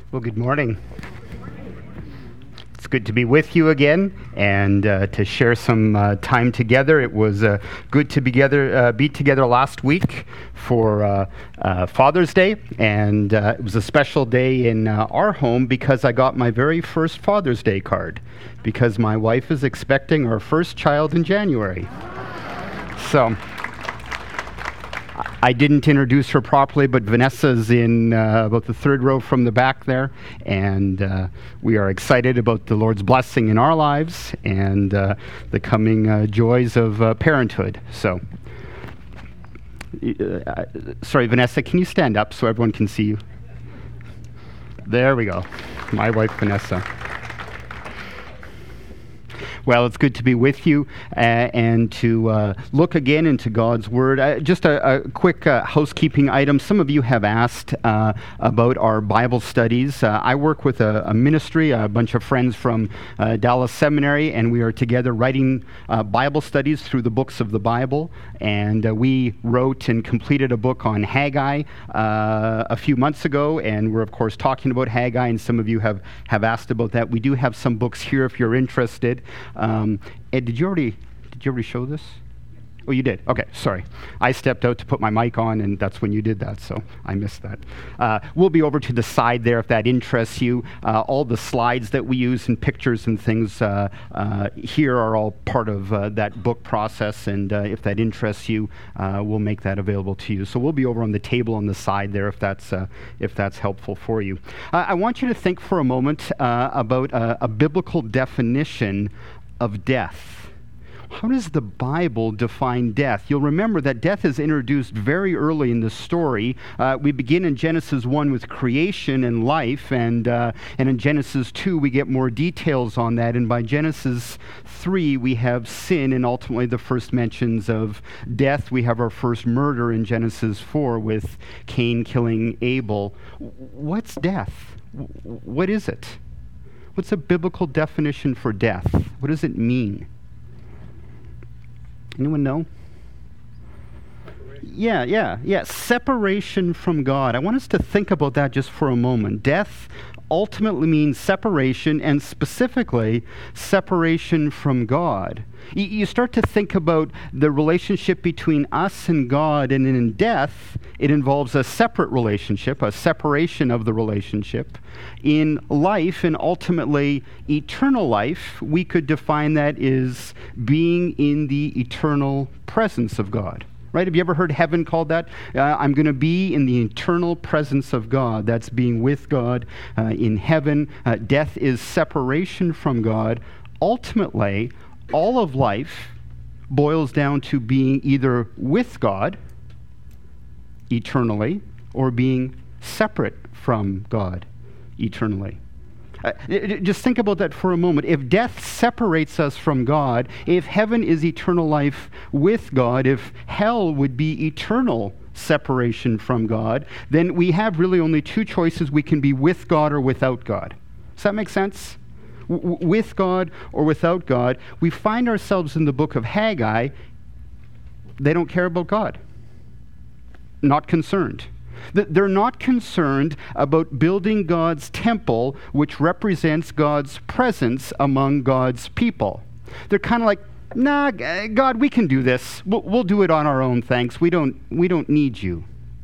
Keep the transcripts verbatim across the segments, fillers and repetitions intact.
Well, good morning. It's good to be with you again and uh, to share some uh, time together. It was uh, good to be together, uh, be together last week for uh, uh, Father's Day, and uh, it was a special day in uh, our home because I got my very first Father's Day card because my wife is expecting our first child in January. So I didn't introduce her properly, but Vanessa's in uh, about the third row from the back there, and uh, we are excited about the Lord's blessing in our lives and uh, the coming uh, joys of uh, parenthood. So, uh, sorry, Vanessa, can you stand up so everyone can see you? There we go. My wife, Vanessa. Well, it's good to be with you uh, and to uh, look again into God's Word. Uh, just a, a quick uh, housekeeping item. Some of you have asked uh, about our Bible studies. Uh, I work with a, a ministry, a bunch of friends from uh, Dallas Seminary, and we are together writing uh, Bible studies through the books of the Bible. And uh, we wrote and completed a book on Haggai uh, a few months ago, and we're, of course, talking about Haggai, and some of you have, have asked about that. We do have some books here if you're interested. Um, Ed, did you already did you already show this? Oh, you did? Okay, sorry. I stepped out to put my mic on, and that's when you did that, so I missed that. Uh, we'll be over to the side there if that interests you. Uh, all the slides that we use and pictures and things uh, uh, here are all part of uh, that book process, and uh, if that interests you, uh, we'll make that available to you. So we'll be over on the table on the side there if that's uh, if that's helpful for you. Uh, I want you to think for a moment uh, about uh, a biblical definition of death. How does the Bible define death? You'll remember that death is introduced very early in the story. Uh, we begin in Genesis one with creation and life, and uh, and in Genesis two we get more details on that, and by Genesis three we have sin and ultimately the first mentions of death. We have our first murder in Genesis four with Cain killing Abel. What's death? What is it? What's a biblical definition for death? What does it mean? Anyone know? Yeah, yeah, yeah. Separation from God. I want us to think about that just for a moment. Death ultimately means separation, and specifically separation from God. Y- you start to think about the relationship between us and God, and in death, it involves a separate relationship, a separation of the relationship. In life, and ultimately eternal life, we could define that as being in the eternal presence of God. Right? Have you ever heard heaven called that? Uh, I'm going to be in the eternal presence of God. That's being with God uh, in heaven. Uh, death is separation from God. Ultimately, all of life boils down to being either with God eternally or being separate from God eternally. Uh, just think about that for a moment. If death separates us from God, if heaven is eternal life with God, if hell would be eternal separation from God, then we have really only two choices. We can be with God or without God. Does that make sense? W- with God or without God. We find ourselves in the book of Haggai. They don't care about God. Not concerned. They're not concerned about building God's temple, which represents God's presence among God's people. They're kind of like, nah, God, we can do this. We'll, we'll do it on our own, thanks. We don't, we don't need you.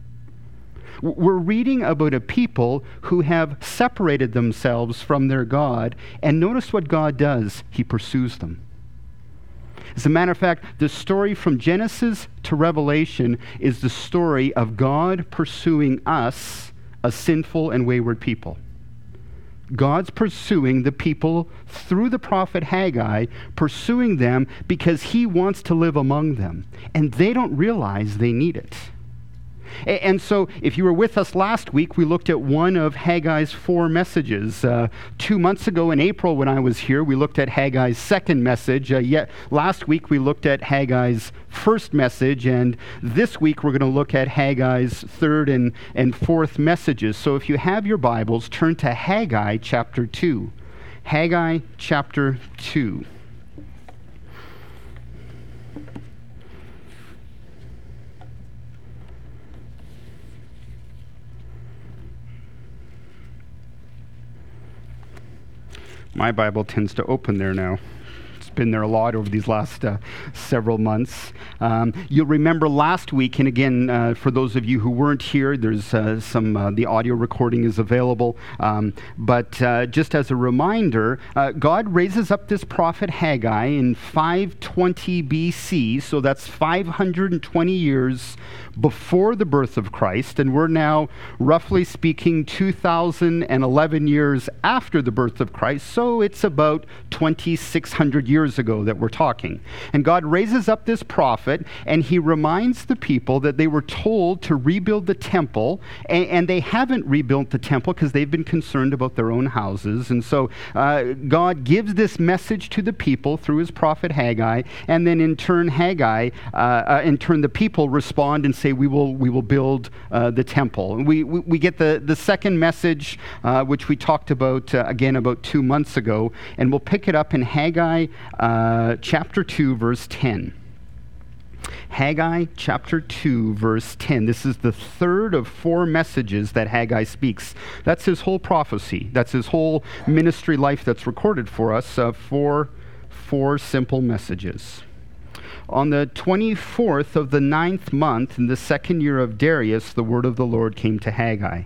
We're reading about a people who have separated themselves from their God, and notice what God does. He pursues them. As a matter of fact, the story from Genesis to Revelation is the story of God pursuing us, a sinful and wayward people. God's pursuing the people through the prophet Haggai, pursuing them because he wants to live among them. And they don't realize they need it. And so, if you were with us last week, we looked at one of Haggai's four messages. Uh, two months ago in April when I was here, we looked at Haggai's second message. Uh, yet last week we looked at Haggai's first message, and this week we're going to look at Haggai's third and, and fourth messages. So if you have your Bibles, turn to Haggai chapter two. Haggai chapter two. My Bible tends to open there now. Been there a lot over these last uh, several months. Um, you'll remember last week, and again, uh, for those of you who weren't here, there's uh, some, uh, the audio recording is available. Um, but uh, just as a reminder, uh, God raises up this prophet Haggai in five twenty B C, so that's five hundred twenty years before the birth of Christ, and we're now, roughly speaking, two thousand eleven years after the birth of Christ, so it's about twenty-six hundred years ago that we're talking. And God raises up this prophet, and he reminds the people that they were told to rebuild the temple, and, and they haven't rebuilt the temple because they've been concerned about their own houses. And so uh, God gives this message to the people through his prophet Haggai, and then in turn Haggai, uh, uh, in turn the people respond and say, we will we will build uh, the temple. And we, we, we get the, the second message, uh, which we talked about, uh, again, about two months ago, and we'll pick it up in Haggai Uh, chapter two, verse ten. Haggai chapter two, verse ten. This is the third of four messages that Haggai speaks. That's his whole prophecy. That's his whole ministry life that's recorded for us. Uh, four, four simple messages. On the twenty-fourth of the ninth month, in the second year of Darius, the word of the Lord came to Haggai.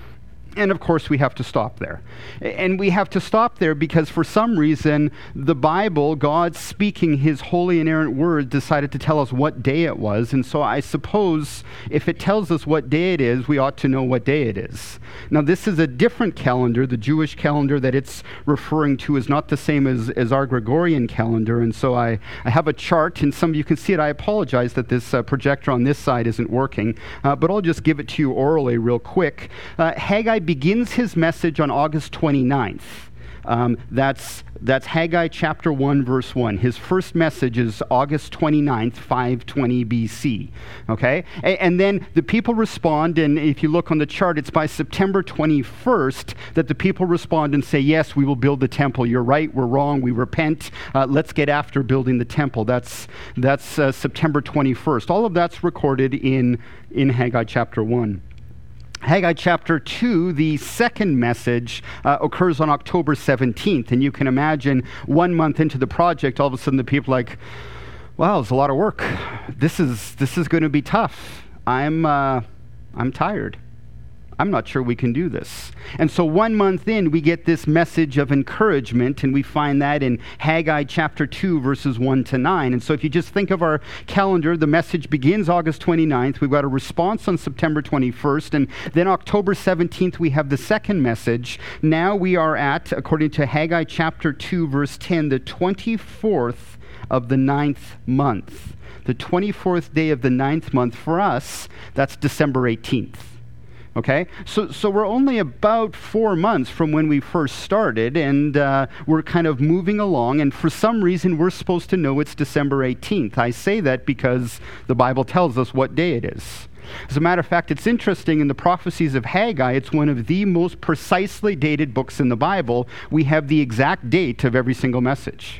And of course, we have to stop there. And we have to stop there because for some reason, the Bible, God speaking his holy inerrant word, decided to tell us what day it was. And so I suppose if it tells us what day it is, we ought to know what day it is. Now, this is a different calendar. The Jewish calendar that it's referring to is not the same as, as our Gregorian calendar. And so I, I have a chart, and some of you can see it. I apologize that this uh, projector on this side isn't working, uh, but I'll just give it to you orally real quick. Uh, Haggai begins his message on August twenty-ninth. Um, that's that's Haggai chapter one, verse one. His first message is August twenty-ninth, five twenty B C. Okay? A- and then the people respond, and if you look on the chart, it's by September twenty-first that the people respond and say, yes, we will build the temple. You're right, we're wrong, we repent. Uh, let's get after building the temple. That's that's uh, September twenty-first. All of that's recorded in, in Haggai chapter one. Haggai chapter two, the second message, uh, occurs on October seventeenth. And you can imagine one month into the project, all of a sudden the people are like, wow, it's a lot of work. This is this is going to be tough. I'm uh, I'm tired. I'm not sure we can do this. And so one month in, we get this message of encouragement, and we find that in Haggai chapter two, verses one to nine. And so if you just think of our calendar, the message begins August twenty-ninth. We've got a response on September twenty-first, and then October seventeenth, we have the second message. Now we are at, according to Haggai chapter two, verse ten, the twenty-fourth of the ninth month. The twenty-fourth day of the ninth month for us, that's December eighteenth. Okay, so so we're only about four months from when we first started, and uh, we're kind of moving along, and for some reason we're supposed to know it's December eighteenth. I say that because the Bible tells us what day it is. As a matter of fact, it's interesting, in the prophecies of Haggai, it's one of the most precisely dated books in the Bible. We have the exact date of every single message.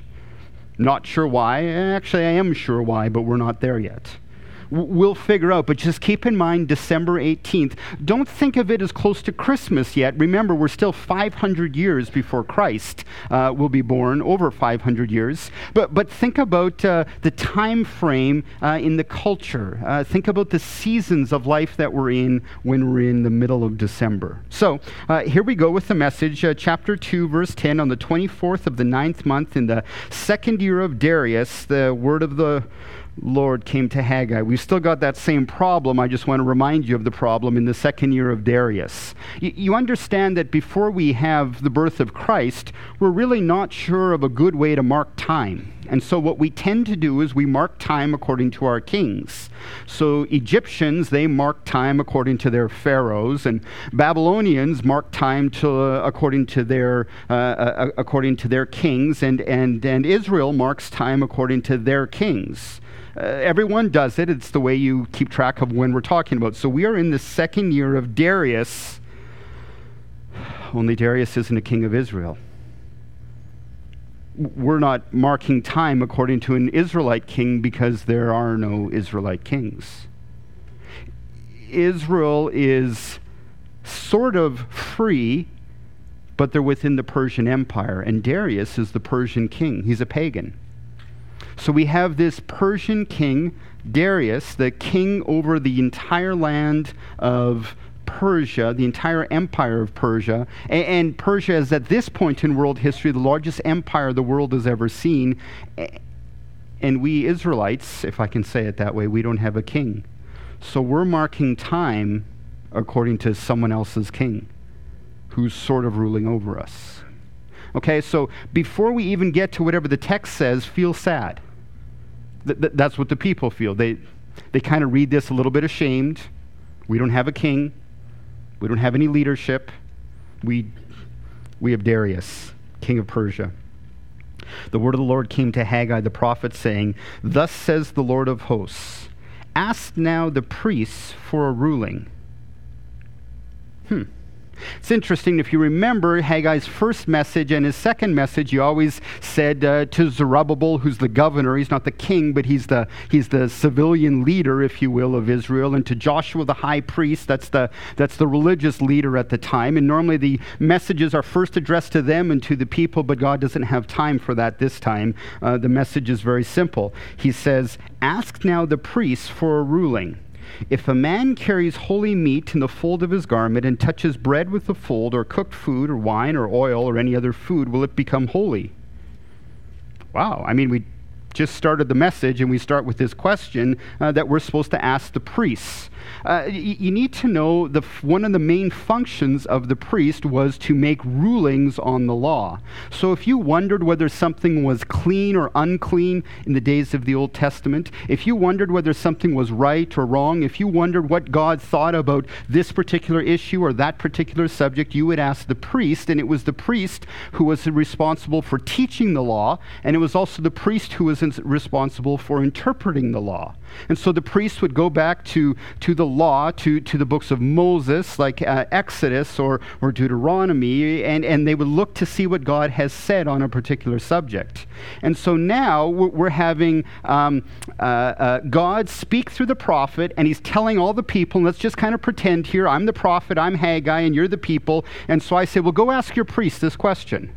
Not sure why. Actually, I am sure why, but we're not there yet. We'll figure out, but just keep in mind December eighteenth. Don't think of it as close to Christmas yet. Remember, we're still five hundred years before Christ uh, will be born, over five hundred years. But but think about uh, the time frame uh, in the culture. Uh, think about the seasons of life that we're in when we're in the middle of December. So uh, here we go with the message, uh, chapter two, verse ten. On the twenty-fourth of the ninth month, in the second year of Darius, the word of the Lord came to Haggai. We've still got that same problem. I just want to remind you of the problem in the second year of Darius. Y- you understand that before we have the birth of Christ, we're really not sure of a good way to mark time. And so what we tend to do is we mark time according to our kings. So Egyptians, they mark time according to their pharaohs, and Babylonians mark time to, uh, according to their uh, uh, according to their kings, and and and Israel marks time according to their kings. Uh, everyone does it. It's the way you keep track of when we're talking about. So we are in the second year of Darius. Only Darius isn't a king of Israel. We're not marking time according to an Israelite king because there are no Israelite kings. Israel is sort of free but they're within the Persian Empire, and Darius is the Persian king. He's a pagan. So we have this Persian king, Darius, the king over the entire land of Persia, the entire empire of Persia. And, and Persia is at this point in world history the largest empire the world has ever seen. And we Israelites, if I can say it that way, we don't have a king. So we're marking time according to someone else's king who's sort of ruling over us. Okay, so before we even get to whatever the text says, feel sad. Th- th- that's what the people feel. They, they kind of read this a little bit ashamed. We don't have a king. We don't have any leadership. We, we have Darius, king of Persia. The word of the Lord came to Haggai the prophet, saying, "Thus says the Lord of hosts, ask now the priests for a ruling." Hmm. It's interesting, if you remember Haggai's first message and his second message, he always said uh, to Zerubbabel, who's the governor, he's not the king, but he's the he's the civilian leader, if you will, of Israel, and to Joshua the high priest, that's the that's the religious leader at the time. And normally the messages are first addressed to them and to the people, but God doesn't have time for that this time. Uh, the message is very simple. He says, "Ask now the priests for a ruling. If a man carries holy meat in the fold of his garment and touches bread with the fold, or cooked food, or wine, or oil, or any other food, will it become holy?" Wow, I mean, we just started the message, and we start with this question uh, that we're supposed to ask the priests. Uh, y- you need to know the f- one of the main functions of the priest was to make rulings on the law. So if you wondered whether something was clean or unclean in the days of the Old Testament, if you wondered whether something was right or wrong, if you wondered what God thought about this particular issue or that particular subject, you would ask the priest, and it was the priest who was responsible for teaching the law, and it was also the priest who was responsible for interpreting the law. And so the priest would go back to, to the law, to, to the books of Moses, like uh, Exodus or, or Deuteronomy, and, and they would look to see what God has said on a particular subject. And so now we're having um, uh, uh, God speak through the prophet, and he's telling all the people, and let's just kind of pretend here, I'm the prophet, I'm Haggai, and you're the people. And so I say, well, go ask your priest this question.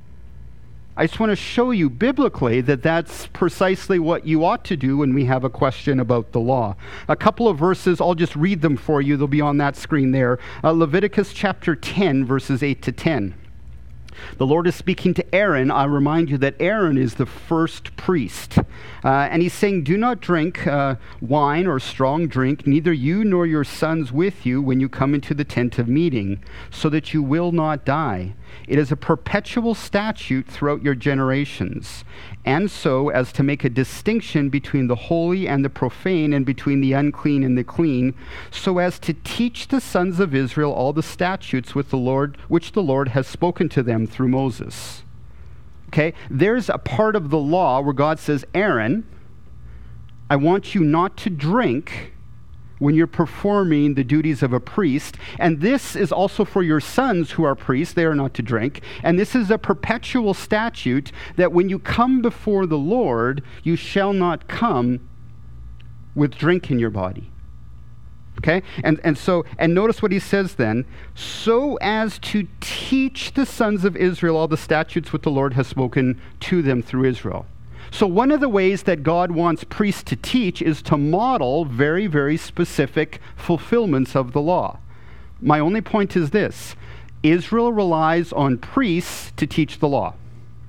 I just want to show you biblically that that's precisely what you ought to do when we have a question about the law. A couple of verses, I'll just read them for you. They'll be on that screen there. Uh, Leviticus chapter ten, verses eight to ten. The Lord is speaking to Aaron. I remind you that Aaron is the first priest. Uh, and he's saying, "Do not drink uh, wine or strong drink, neither you nor your sons with you, when you come into the tent of meeting, so that you will not die. It is a perpetual statute throughout your generations, and so as to make a distinction between the holy and the profane, and between the unclean and the clean, so as to teach the sons of Israel all the statutes with the Lord, which the Lord has spoken to them through Moses." Okay, there's a part of the law where God says, Aaron, I want you not to drink when you're performing the duties of a priest. And this is also for your sons who are priests. They are not to drink. And this is a perpetual statute that when you come before the Lord, you shall not come with drink in your body. Okay? And and so, and notice what he says then, so as to teach the sons of Israel all the statutes which the Lord has spoken to them through Israel. So one of the ways that God wants priests to teach is to model very, very specific fulfillments of the law. My only point is this: Israel relies on priests to teach the law.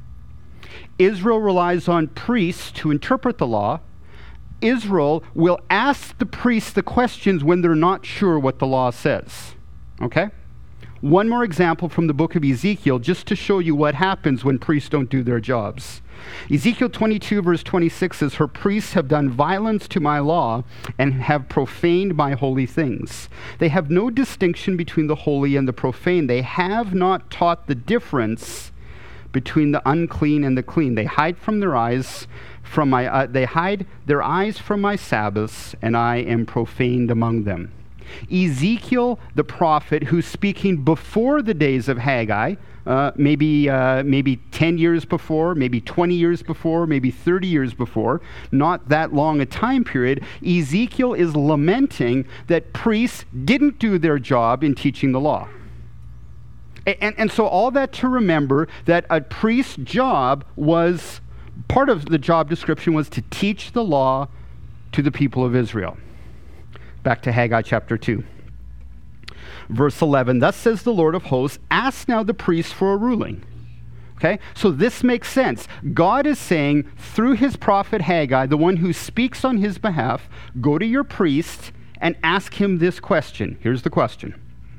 Israel relies on priests to interpret the law. Israel will ask the priests the questions when they're not sure what the law says. Okay? One more example from the book of Ezekiel, just to show you what happens when priests don't do their jobs. Ezekiel twenty-two verse twenty-six says, "Her priests have done violence to my law and have profaned my holy things. They have no distinction between the holy and the profane. They have not taught the difference between the unclean and the clean. They hide from their eyes from my uh, they hide their eyes from my Sabbaths, and I am profaned among them." Ezekiel, the prophet, who's speaking before the days of Haggai, uh, maybe uh, maybe ten years before, maybe twenty years before, maybe thirty years before, not that long a time period, Ezekiel is lamenting that priests didn't do their job in teaching the law. And, and so all that to remember that a priest's job was, part of the job description was to teach the law to the people of Israel. Back to Haggai chapter two. Verse eleven, thus says the Lord of hosts, ask now the priests for a ruling. Okay, so this makes sense. God is saying through his prophet Haggai, the one who speaks on his behalf, go to your priest and ask him this question. Here's the question.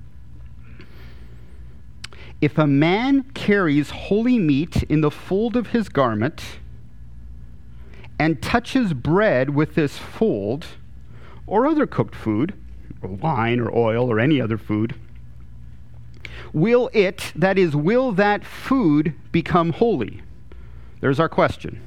If a man carries holy meat in the fold of his garment and touches bread with this fold, or other cooked food, or wine or oil or any other food, will it, that is, will that food become holy? There's our question.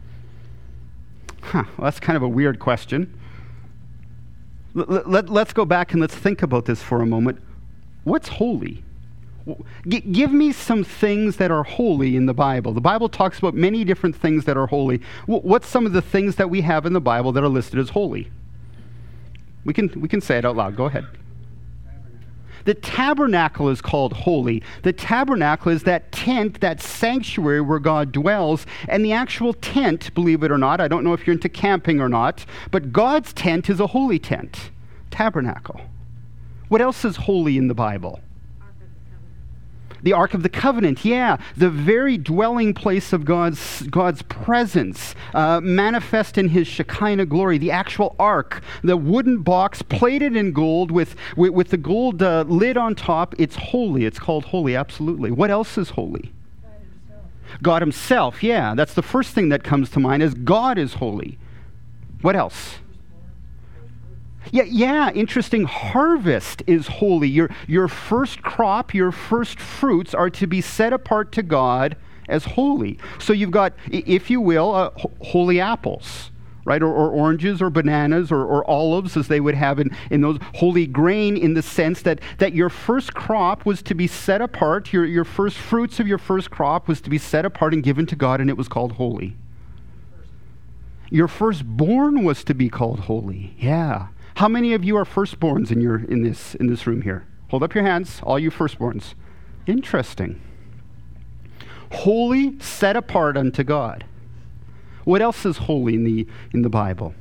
Huh, well, that's kind of a weird question. Let, let, let's go back and let's think about this for a moment. What's holy? G- give me some things that are holy in the Bible. The Bible talks about many different things that are holy. W- what's some of the things that we have in the Bible that are listed as holy? We can, we can say it out loud. Go ahead. The tabernacle is called holy. The tabernacle is that tent, that sanctuary where God dwells. And the actual tent, believe it or not, I don't know if you're into camping or not, but God's tent is a holy tent. Tabernacle. What else is holy in the Bible? The Ark of the Covenant, yeah. The very dwelling place of God's, God's presence, uh, manifest in his Shekinah glory. The actual Ark, the wooden box plated in gold with, with, with the gold uh, lid on top. It's holy. It's called holy, absolutely. What else is holy? God himself. God himself, yeah. That's the first thing that comes to mind is God is holy. What else? Yeah, yeah, interesting. Harvest is holy. Your, your first crop, your first fruits are to be set apart to God as holy. So you've got, if you will, uh, holy apples, right? Or, or oranges or bananas or, or olives as they would have in, in those holy grain in the sense that, that your first crop was to be set apart. Your, your first fruits of your first crop was to be set apart and given to God, and it was called holy. Your firstborn was to be called holy. Yeah. How many of you are firstborns in your in this in this room here? Hold up your hands, all you firstborns. Interesting. Holy, set apart unto God. What else is holy in the in the Bible?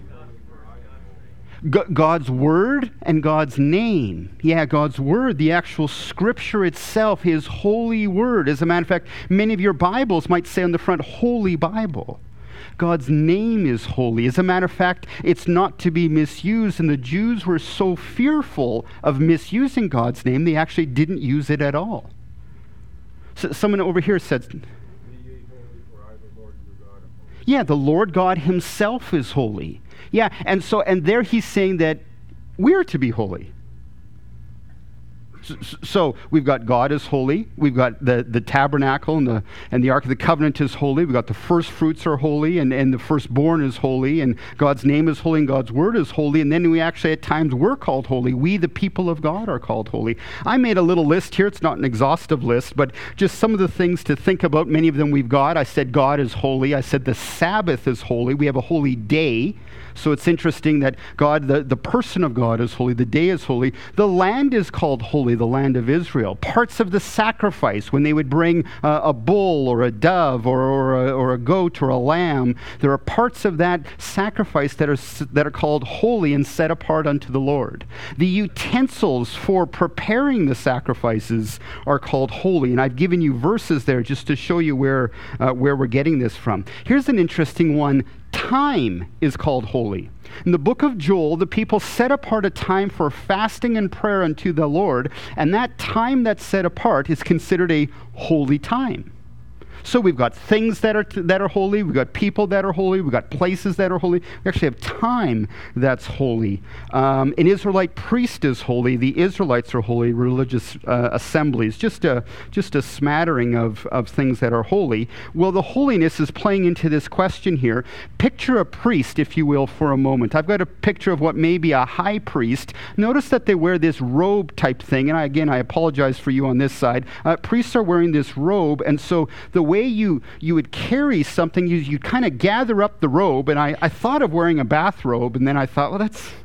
G- God's word and God's name. Yeah, God's word, the actual scripture itself, his holy word. As a matter of fact, many of your Bibles might say on the front, Holy Bible. God's name is holy. As a matter of fact, it's not to be misused, and the Jews were so fearful of misusing God's name, they actually didn't use it at all. So someone over here said, yeah, the Lord God himself is holy. Yeah, and so, and there he's saying that we're to be holy. So, so we've got God is holy. We've got the, the tabernacle and the and the Ark of the Covenant is holy. We've got the first fruits are holy, and, and the firstborn is holy, and God's name is holy, and God's word is holy. And then we actually at times we're called holy. We, the people of God, are called holy. I made a little list here. It's not an exhaustive list, but just some of the things to think about. Many of them we've got. I said God is holy. I said the Sabbath is holy. We have a holy day. So it's interesting that God, the, the person of God is holy, the day is holy. The land is called holy, the land of Israel. Parts of the sacrifice, when they would bring uh, a bull or a dove or, or, a, or a goat or a lamb, there are parts of that sacrifice that are, that are called holy and set apart unto the Lord. The utensils for preparing the sacrifices are called holy, and I've given you verses there just to show you where, uh, where we're getting this from. Here's an interesting one. Time is called holy. In the book of Joel, the people set apart a time for fasting and prayer unto the Lord, and that time that's set apart is considered a holy time. So we've got things that are t- that are holy, we've got people that are holy, we've got places that are holy. We actually have time that's holy. Um, an Israelite priest is holy. The Israelites are holy. Religious uh, assemblies, just a just a smattering of, of things that are holy. Well, the holiness is playing into this question here. Picture a priest, if you will, for a moment. I've got a picture of what may be a high priest. Notice that they wear this robe type thing, and I, again, I apologize for you on this side. Uh, priests are wearing this robe, and so the way you you would carry something, you you kind of gather up the robe, and I, I thought of wearing a bathrobe, and then I thought, well, that's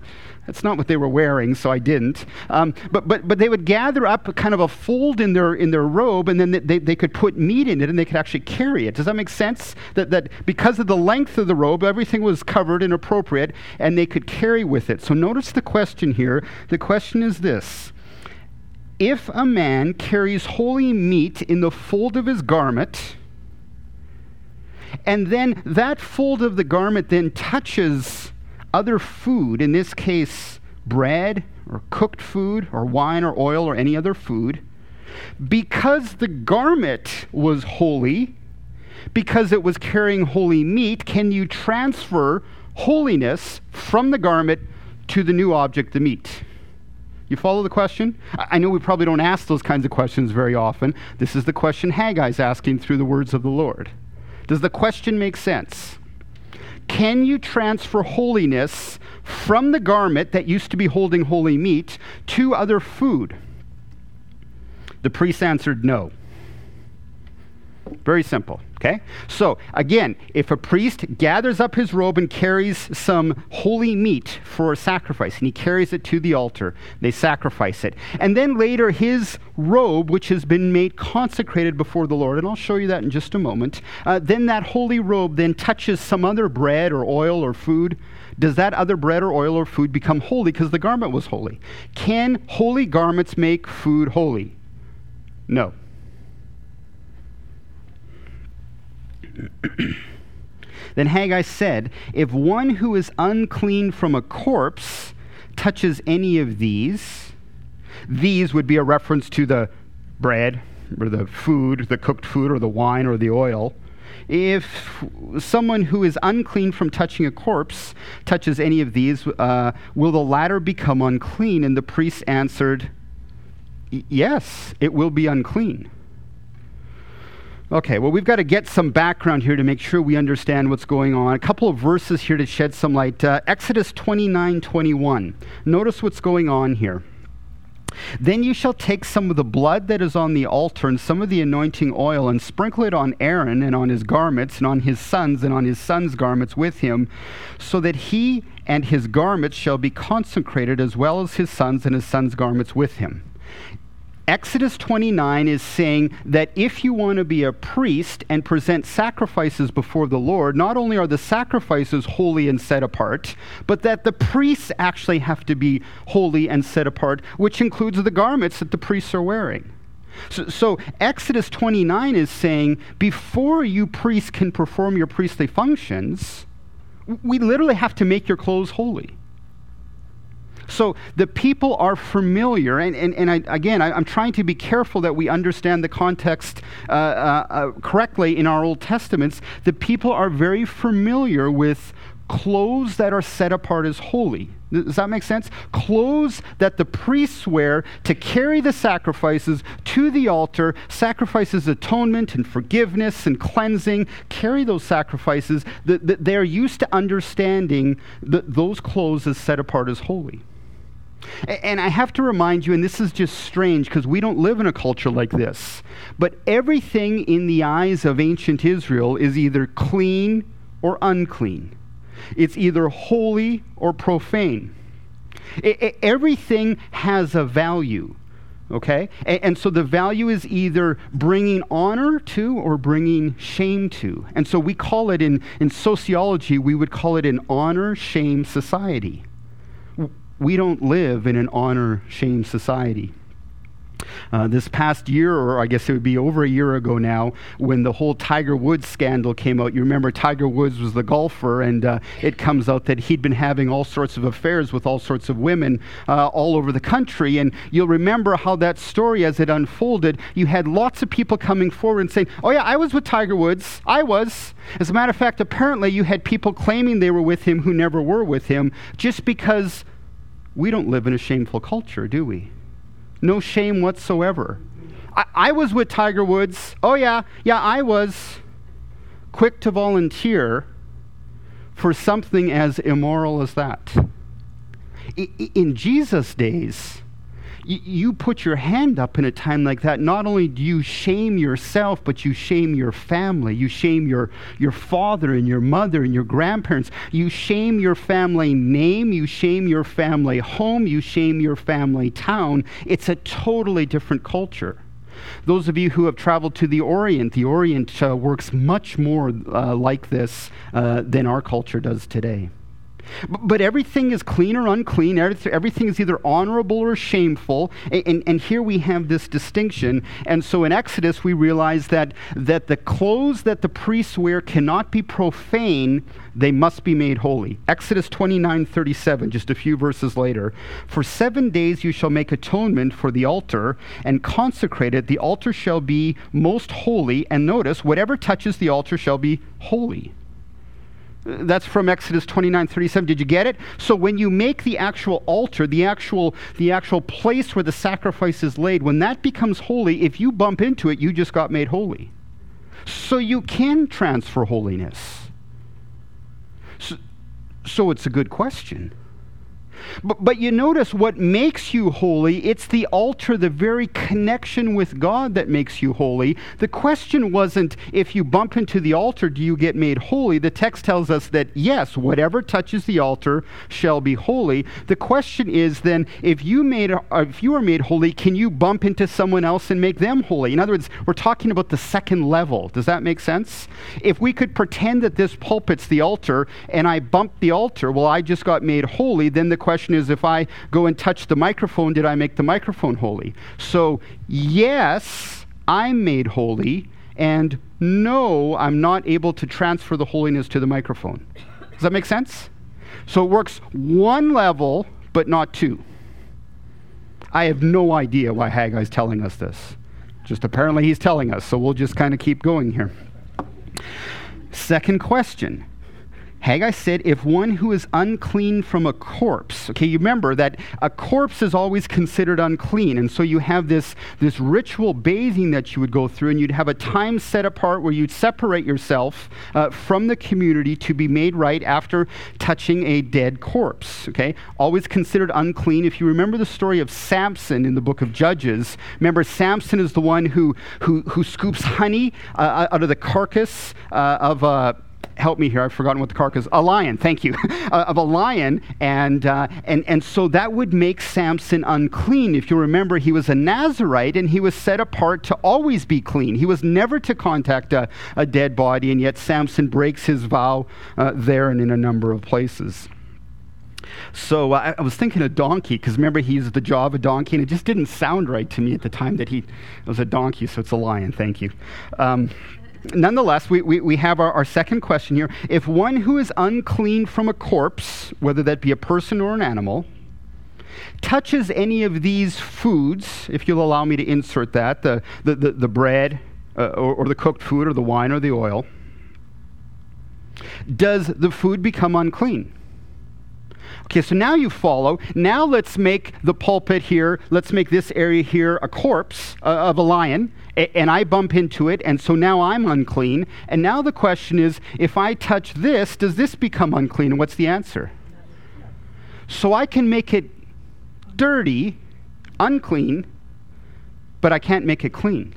That's not what they were wearing, so I didn't. Um, but, but, but they would gather up a kind of a fold in their, in their robe, and then they, they could put meat in it, and they could actually carry it. Does that make sense? That, that because of the length of the robe, everything was covered and appropriate, and they could carry with it. So notice the question here. The question is this. If a man carries holy meat in the fold of his garment, and then that fold of the garment then touches other food, in this case bread or cooked food or wine or oil or any other food, because the garment was holy, because it was carrying holy meat, can you transfer holiness from the garment to the new object, the meat? You follow the question? I know we probably don't ask those kinds of questions very often. This is the question Haggai's asking through the words of the Lord. Does the question make sense? Can you transfer holiness from the garment that used to be holding holy meat to other food? The priest answered no. Very simple, okay? So, again, if a priest gathers up his robe and carries some holy meat for a sacrifice, and he carries it to the altar, they sacrifice it. And then later, his robe, which has been made consecrated before the Lord, and I'll show you that in just a moment, uh, then that holy robe then touches some other bread or oil or food. Does that other bread or oil or food become holy because the garment was holy? Can holy garments make food holy? No. Then Haggai said, if one who is unclean from a corpse touches any of these, these would be a reference to the bread or the food, the cooked food or the wine or the oil. If someone who is unclean from touching a corpse touches any of these, uh, will the latter become unclean? And the priest answered, yes, it will be unclean. Okay, well, we've got to get some background here to make sure we understand what's going on. A couple of verses here to shed some light. Uh, Exodus twenty-nine twenty-one. Notice what's going on here. Then you shall take some of the blood that is on the altar and some of the anointing oil and sprinkle it on Aaron and on his garments and on his sons and on his sons' garments with him, so that he and his garments shall be consecrated as well as his sons and his sons' garments with him. Exodus twenty-nine is saying that if you want to be a priest and present sacrifices before the Lord, not only are the sacrifices holy and set apart, but that the priests actually have to be holy and set apart, which includes the garments that the priests are wearing. So, so Exodus twenty-nine is saying, before you priests can perform your priestly functions, we literally have to make your clothes holy. So the people are familiar, and, and, and I, again, I, I'm trying to be careful that we understand the context uh, uh, uh, correctly in our Old Testaments. The people are very familiar with clothes that are set apart as holy. Does that make sense? Clothes that the priests wear to carry the sacrifices to the altar, sacrifices atonement and forgiveness and cleansing, carry those sacrifices. The, the, they're used to understanding the, those clothes as set apart as holy. And I have to remind you, and this is just strange because we don't live in a culture like this, but everything in the eyes of ancient Israel is either clean or unclean. It's either holy or profane. It, it, everything has a value, okay? And, and so the value is either bringing honor to or bringing shame to. And so we call it, in, in sociology, we would call it an honor-shame society. We don't live in an honor-shame society. Uh, this past year, or I guess it would be over a year ago now, when the whole Tiger Woods scandal came out. You remember Tiger Woods was the golfer, and uh, it comes out that he'd been having all sorts of affairs with all sorts of women uh, all over the country. And you'll remember how that story, as it unfolded, you had lots of people coming forward and saying, oh yeah, I was with Tiger Woods. I was. As a matter of fact, apparently you had people claiming they were with him who never were with him, just because we don't live in a shameful culture, do we? No shame whatsoever. I, I was with Tiger Woods. Oh yeah, yeah, I was quick to volunteer for something as immoral as that. I, in Jesus' days, y- you put your hand up in a time like that, not only do you shame yourself, but you shame your family. You shame your, your father and your mother and your grandparents. You shame your family name. You shame your family home. You shame your family town. It's a totally different culture. Those of you who have traveled to the Orient, the Orient uh, works much more uh, like this uh, than our culture does today. But everything is clean or unclean. Everything is either honorable or shameful. And, and, and here we have this distinction. And so in Exodus, we realize that, that the clothes that the priests wear cannot be profane. They must be made holy. Exodus twenty-nine thirty-seven, just a few verses later. For seven days you shall make atonement for the altar and consecrate it. The altar shall be most holy. And notice, whatever touches the altar shall be holy. That's from Exodus twenty-nine thirty-seven. Did you get it? So when you make the actual altar, the actual, the actual place where the sacrifice is laid, when that becomes holy, if you bump into it, you just got made holy. So you can transfer holiness. So, so it's a good question. But, but you notice what makes you holy, it's the altar, the very connection with God that makes you holy. The question wasn't if you bump into the altar, do you get made holy? The text tells us that yes, whatever touches the altar shall be holy. The question is then, if you made, if you are made holy, can you bump into someone else and make them holy? In other words, we're talking about the second level. Does that make sense? If we could pretend that this pulpit's the altar and I bump the altar, well, I just got made holy, then the question is, if I go and touch the microphone, did I make the microphone holy? So, yes, I'm made holy, and no, I'm not able to transfer the holiness to the microphone. Does that make sense? So it works one level, but not two. I have no idea why Haggai's telling us this. Just apparently he's telling us, so we'll just kind of keep going here. Second question. Haggai said, if one who is unclean from a corpse, okay, you remember that a corpse is always considered unclean, and so you have this, this ritual bathing that you would go through, and you'd have a time set apart where you'd separate yourself uh, from the community to be made right after touching a dead corpse, okay? Always considered unclean. If you remember the story of Samson in the book of Judges, remember Samson is the one who, who, who scoops honey uh, out of the carcass uh, of a uh, help me here, I've forgotten what the carcass, a lion, thank you, uh, of a lion, and, uh, and, and so that would make Samson unclean. If you remember, he was a Nazirite, and he was set apart to always be clean. He was never to contact a, a dead body, and yet Samson breaks his vow uh, there and in a number of places. So uh, I was thinking a donkey, because remember he used the jaw of a donkey, and it just didn't sound right to me at the time that he it was a donkey, so it's a lion, thank you. Um, Nonetheless, we, we, we have our, our second question here. If one who is unclean from a corpse, whether that be a person or an animal, touches any of these foods, if you'll allow me to insert that, the, the, the, the bread uh, or, or the cooked food or the wine or the oil, does the food become unclean? Okay, so now you follow. Now let's make the pulpit here, let's make this area here a corpse uh, of a lion, a- and I bump into it, and so now I'm unclean. And now the question is, if I touch this, does this become unclean? And what's the answer? So I can make it dirty, unclean, but I can't make it clean.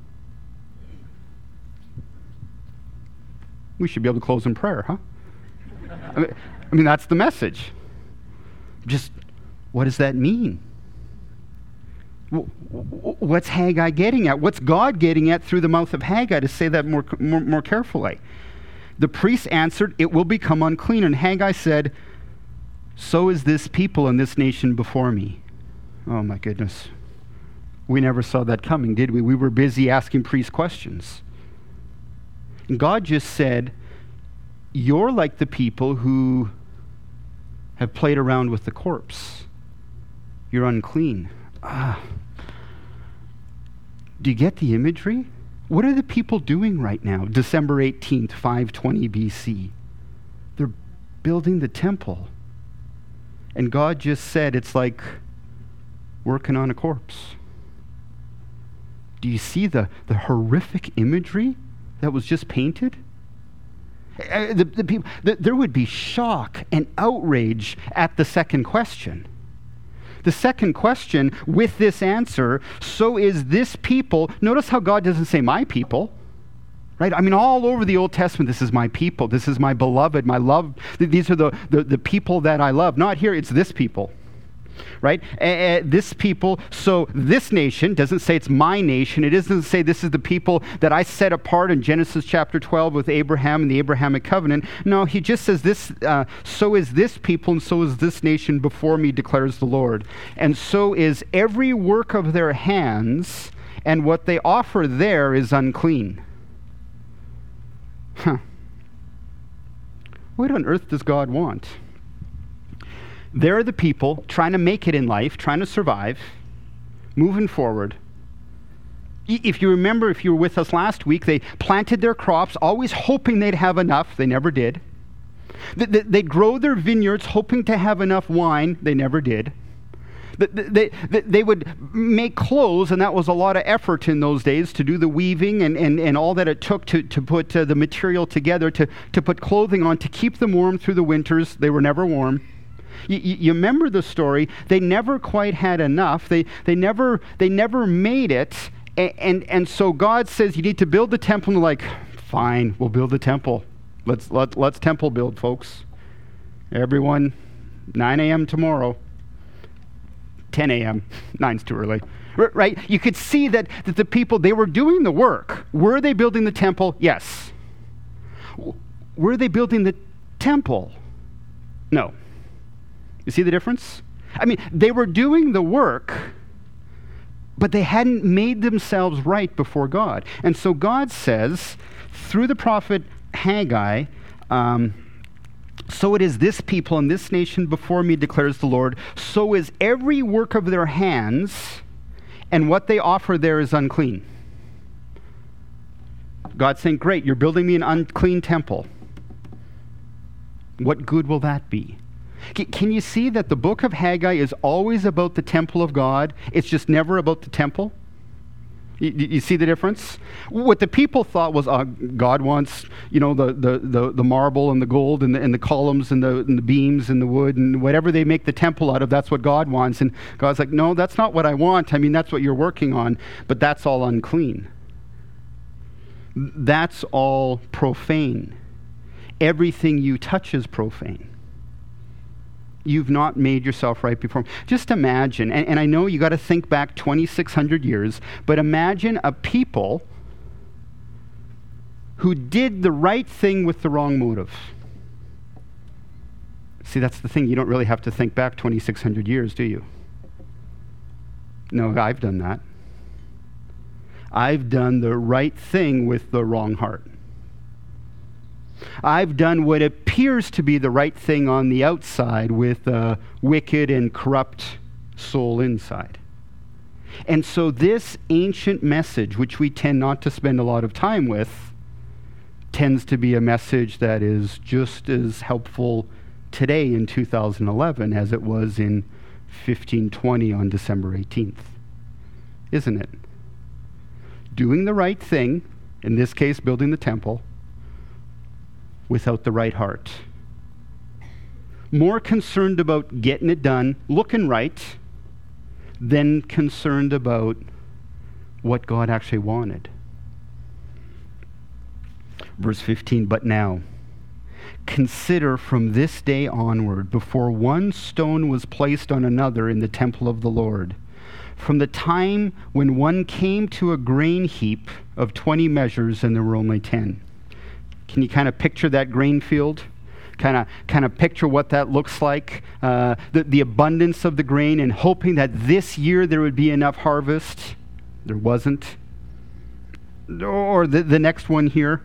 We should be able to close in prayer, huh? I mean, I mean that's the message. Just, what does that mean? What's Haggai getting at? What's God getting at through the mouth of Haggai, to say that more, more, more carefully? The priests answered, it will become unclean. And Haggai said, so is this people and this nation before me. Oh my goodness. We never saw that coming, did we? We were busy asking priests questions. And God just said, you're like the people who have played around with the corpse. You're unclean. Ah. Do you get the imagery? What are the people doing right now? December eighteenth, five twenty B C. They're building the temple. And God just said it's like working on a corpse. Do you see the, the horrific imagery that was just painted? Uh, the, the people, the, there would be shock and outrage at the second question. The second question with this answer, so is this people. Notice how God doesn't say my people. Right? I mean, all over the Old Testament, this is my people. This is my beloved, my love. These are the, the, the people that I love. Not here, it's this people. Right? Uh, this people, so this nation, doesn't say it's my nation. It doesn't say this is the people that I set apart in Genesis chapter twelve with Abraham and the Abrahamic covenant. No, he just says this, uh, so is this people and so is this nation before me, declares the Lord. And so is every work of their hands, and what they offer there is unclean. Huh. What on earth does God want? There are the people trying to make it in life, trying to survive, moving forward. If you remember, if you were with us last week, they planted their crops, always hoping they'd have enough. They never did. They'd grow their vineyards, hoping to have enough wine. They never did. They, they, they would make clothes, and that was a lot of effort in those days to do the weaving and, and, and all that it took to, to put uh, the material together, to, to put clothing on, to keep them warm through the winters. They were never warm. You, you remember the story. They never quite had enough. They, they, never, they never made it. And, and, and so God says, you need to build the temple. And they're like, fine, we'll build the temple. Let's, let, let's temple build, folks. Everyone, nine a.m. tomorrow. ten a.m. Nine's too early. R- right? You could see that, that the people, they were doing the work. Were they building the temple? Yes. W- were they building the temple? No. You see the difference? I mean, they were doing the work, but they hadn't made themselves right before God. And so God says, through the prophet Haggai, um, so it is this people and this nation before me, declares the Lord. So is every work of their hands, and what they offer there is unclean. God's saying, great, you're building me an unclean temple. What good will that be? Can you see that the book of Haggai is always about the temple of God? It's just never about the temple? You, you see the difference? What the people thought was, uh, God wants, you know, the, the, the, the marble and the gold and the, and the columns and the, and the beams and the wood and whatever they make the temple out of, that's what God wants. And God's like, no, that's not what I want. I mean, that's what you're working on, but that's all unclean. That's all profane. Everything you touch is profane. You've not made yourself right before him. Just imagine, and, and I know you got to think back twenty-six hundred years, but imagine a people who did the right thing with the wrong motive. See, that's the thing. You don't really have to think back twenty-six hundred years, do you? No, I've done that. I've done the right thing with the wrong heart. I've done what appears to be the right thing on the outside with a wicked and corrupt soul inside. And so this ancient message, which we tend not to spend a lot of time with, tends to be a message that is just as helpful today in two thousand eleven as it was in fifteen twenty on December eighteenth. Isn't it? Doing the right thing, in this case building the temple, without the right heart. More concerned about getting it done, looking right, than concerned about what God actually wanted. Verse fifteen, but now, consider from this day onward, before one stone was placed on another in the temple of the Lord, from the time when one came to a grain heap of twenty measures and there were only ten. Can you kind of picture that grain field? Kind of kind of picture what that looks like? Uh, the, the abundance of the grain, and hoping that this year there would be enough harvest. There wasn't. Or the, the next one here.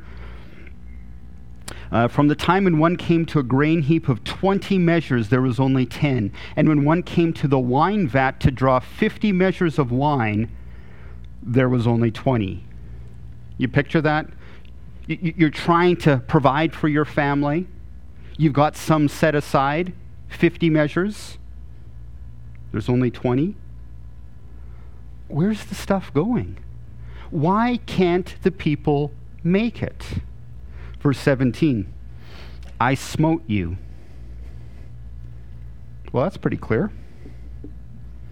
Uh, from the time when one came to a grain heap of twenty measures, there was only ten. And when one came to the wine vat to draw fifty measures of wine, there was only twenty. You picture that? You're trying to provide for your family. You've got some set aside, fifty measures. There's only twenty. Where's the stuff going? Why can't the people make it? Verse seventeen, I smote you. Well, that's pretty clear.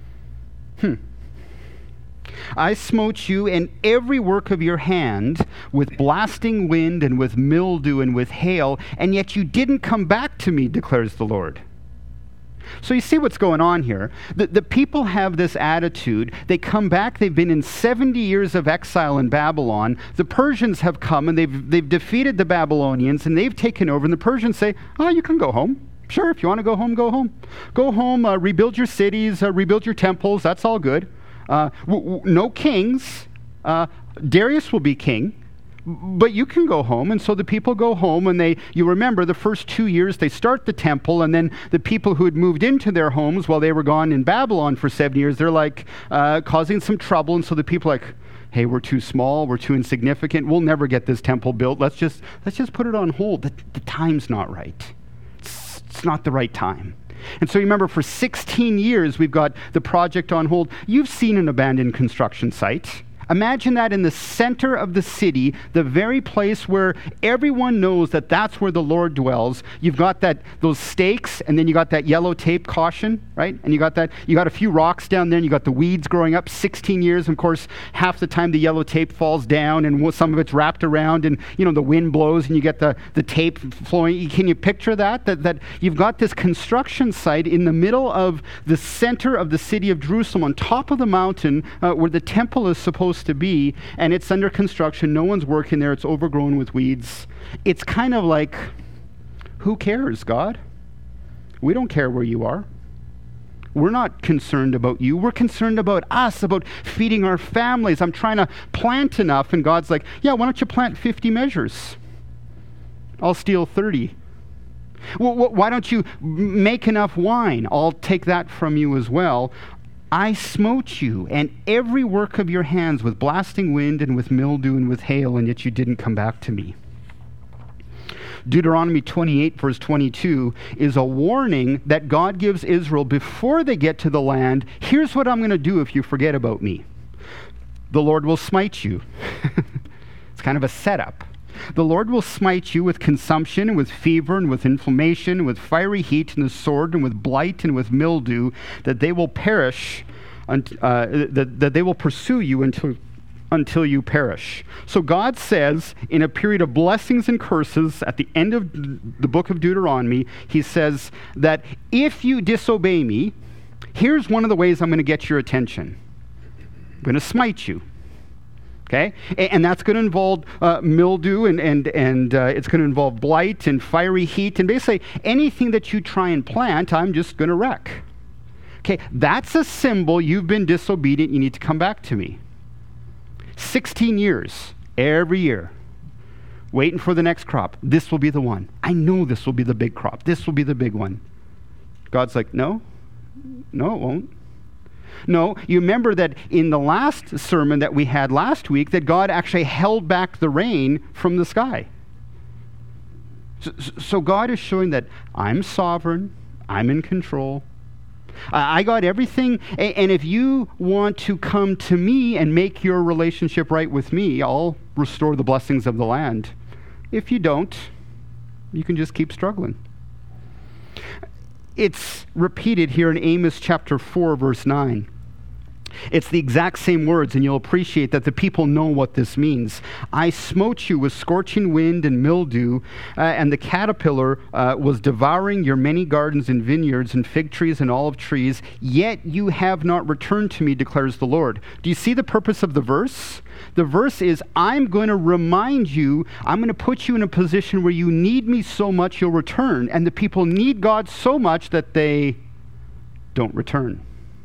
Hmm. I smote you and every work of your hand with blasting wind and with mildew and with hail, and yet you didn't come back to me, declares the Lord. So you see what's going on here. The, the people have this attitude. They come back. They've been in seventy years of exile in Babylon. The Persians have come and they've, they've defeated the Babylonians and they've taken over. And the Persians say, oh, you can go home. Sure, if you want to go home, go home. Go home, uh, rebuild your cities, uh, rebuild your temples. That's all good. Uh, w- w- no kings. Uh, Darius will be king. But you can go home. And so the people go home, and they, you remember the first two years they start the temple, and then the people who had moved into their homes while they were gone in Babylon for seven years, they're like uh, causing some trouble. And so the people are like, hey, we're too small, we're too insignificant, we'll never get this temple built. Let's just let's just put it on hold. The, the time's not right. It's, it's not the right time. And so you remember for sixteen years we've got the project on hold. You've seen an abandoned construction site. Imagine that in the center of the city, the very place where everyone knows that that's where the Lord dwells. You've got that those stakes, and then you got that yellow tape caution, right? And you got that you got a few rocks down there, and you got the weeds growing up. sixteen years, of course, half the time the yellow tape falls down, and some of it's wrapped around, and you know the wind blows, and you get the the tape flowing. Can you picture that? That that you've got this construction site in the middle of the center of the city of Jerusalem, on top of the mountain uh, where the temple is supposed to be, and it's under construction. No one's working there. It's overgrown with weeds. It's kind of like, who cares, God? We don't care where you are. We're not concerned about you. We're concerned about us, about feeding our families. I'm trying to plant enough, and God's like, yeah, why don't you plant fifty measures? I'll steal thirty. Well, why don't you make enough wine? I'll take that from you as well. I smote you and every work of your hands with blasting wind and with mildew and with hail, and yet you didn't come back to me. Deuteronomy twenty-eight, verse twenty-two, is a warning that God gives Israel before they get to the land. Here's what I'm going to do if you forget about me. The Lord will smite you. It's kind of a setup. The Lord will smite you with consumption and with fever and with inflammation and with fiery heat and the sword and with blight and with mildew, that they will perish, uh, that, that they will pursue you until, until you perish. So God says, in a period of blessings and curses, at the end of the book of Deuteronomy, he says that if you disobey me, here's one of the ways I'm going to get your attention. I'm going to smite you. Okay? And that's going to involve uh, mildew, and, and, and uh, it's going to involve blight and fiery heat, and basically anything that you try and plant, I'm just going to wreck. Okay, that's a symbol you've been disobedient, you need to come back to me. sixteen years, every year, waiting for the next crop. This will be the one. I know this will be the big crop. This will be the big one. God's like, no, no, it won't. No, you remember that in the last sermon that we had last week, that God actually held back the rain from the sky. So, so God is showing that I'm sovereign, I'm in control. I got everything, and if you want to come to me and make your relationship right with me, I'll restore the blessings of the land. If you don't, you can just keep struggling. It's repeated here in Amos chapter four, verse nine. It's the exact same words, and you'll appreciate that the people know what this means. I smote you with scorching wind and mildew, uh, and the caterpillar uh, was devouring your many gardens and vineyards and fig trees and olive trees, yet you have not returned to me, declares the Lord. Do you see the purpose of the verse? The verse is, I'm going to remind you, I'm going to put you in a position where you need me so much you'll return, and the people need God so much that they don't return.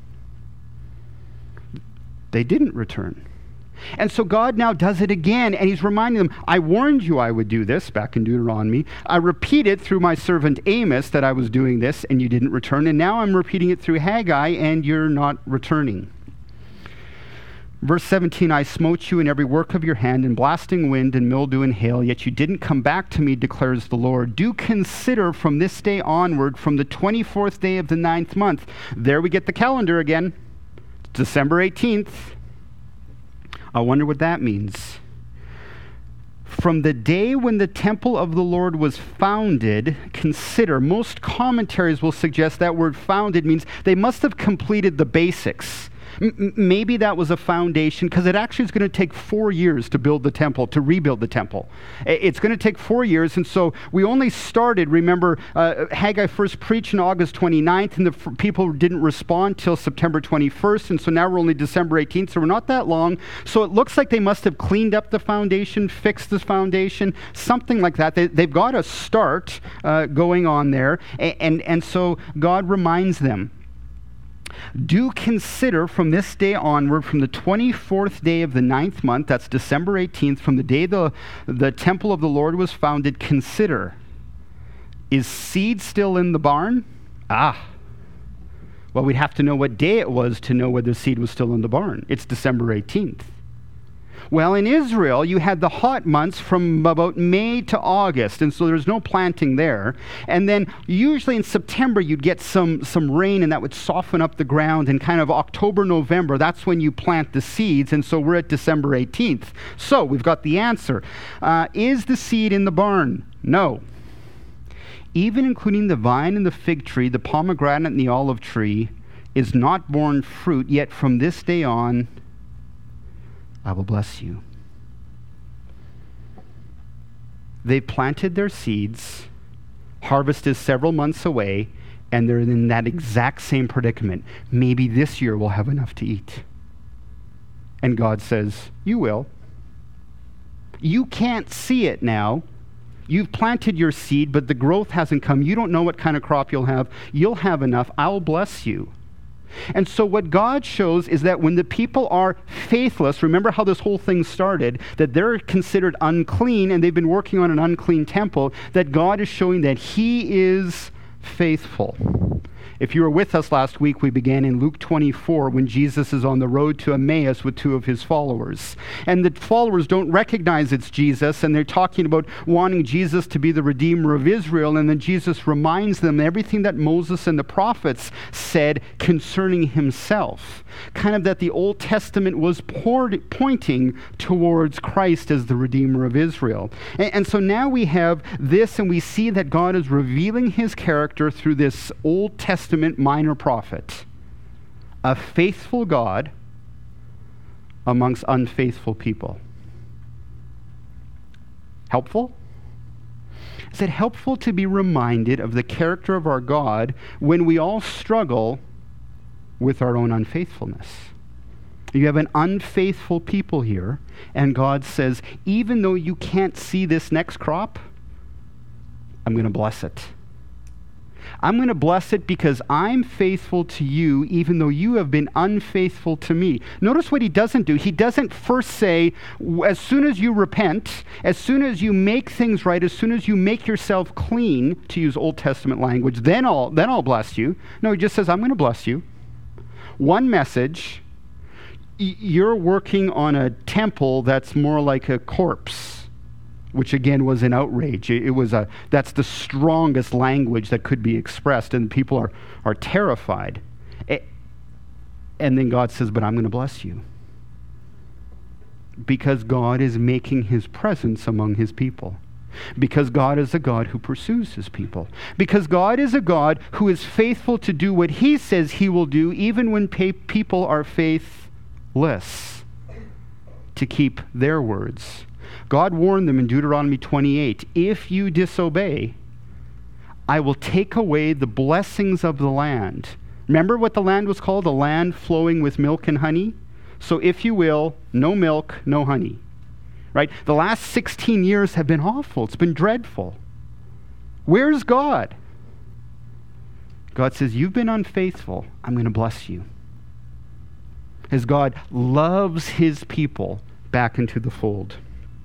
They didn't return. And so God now does it again, and he's reminding them, I warned you I would do this, back in Deuteronomy. I repeated through my servant Amos that I was doing this, and you didn't return. And now I'm repeating it through Haggai, and you're not returning. Verse seventeen, I smote you in every work of your hand in blasting wind and mildew and hail, yet you didn't come back to me, declares the Lord. Do consider from this day onward, from the twenty-fourth day of the ninth month. There we get the calendar again. December eighteenth. I wonder what that means. From the day when the temple of the Lord was founded, consider, most commentaries will suggest that word founded means they must have completed the basics. M- maybe that was a foundation, because it actually is going to take four years to build the temple, to rebuild the temple. It's going to take four years, and so we only started, remember, uh, Haggai first preached on August twenty-ninth, and the f- people didn't respond till September twenty-first, and so now we're only December eighteenth, so we're not that long. So it looks like they must have cleaned up the foundation, fixed the foundation, something like that. They, they've got a start uh, going on there, and, and, and so God reminds them, do consider from this day onward, from the twenty-fourth day of the ninth month, that's December eighteenth, from the day the, the temple of the Lord was founded, consider, is seed still in the barn? Ah, well, we'd have to know what day it was to know whether seed was still in the barn. It's December eighteenth. Well, in Israel, you had the hot months from about May to August, and so there's no planting there. And then usually in September, you'd get some, some rain, and that would soften up the ground. And kind of October, November, that's when you plant the seeds, and so we're at December eighteenth. So we've got the answer. Uh, is the seed in the barn? No. Even including the vine and the fig tree, the pomegranate and the olive tree, is not borne fruit, yet from this day on, I will bless you. They've planted their seeds, harvest is several months away, and they're in that exact same predicament. Maybe this year we'll have enough to eat. And God says, you will. You can't see it now. You've planted your seed, but the growth hasn't come. You don't know what kind of crop you'll have. You'll have enough. I'll bless you. And so what God shows is that when the people are faithless, remember how this whole thing started, that they're considered unclean and they've been working on an unclean temple, that God is showing that He is faithful. If you were with us last week, we began in Luke twenty-four when Jesus is on the road to Emmaus with two of his followers. And the followers don't recognize it's Jesus, and they're talking about wanting Jesus to be the Redeemer of Israel. And then Jesus reminds them everything that Moses and the prophets said concerning himself. Kind of that the Old Testament was poured, pointing towards Christ as the Redeemer of Israel. And, and so now we have this, and we see that God is revealing his character through this Old Testament minor prophet, a faithful God amongst unfaithful people. Helpful? Is it helpful to be reminded of the character of our God when we all struggle with our own unfaithfulness? You have an unfaithful people here, and God says, even though you can't see this next crop, I'm going to bless it. I'm going to bless it because I'm faithful to you, even though you have been unfaithful to me. Notice what he doesn't do. He doesn't first say, as soon as you repent, as soon as you make things right, as soon as you make yourself clean, to use Old Testament language, then I'll, then I'll bless you. No, he just says, I'm going to bless you. One message, you're working on a temple that's more like a corpse, which again was an outrage. It, it was a, that's the strongest language that could be expressed, and people are, are terrified. It, and then God says, but I'm going to bless you. Because God is making his presence among his people. Because God is a God who pursues his people. Because God is a God who is faithful to do what he says he will do, even when pa- people are faithless, to keep their words. God warned them in Deuteronomy twenty-eight, if you disobey, I will take away the blessings of the land. Remember what the land was called? A land flowing with milk and honey? So if you will, no milk, no honey. Right? The last sixteen years have been awful. It's been dreadful. Where's God? God says, you've been unfaithful. I'm going to bless you. As God loves his people back into the fold.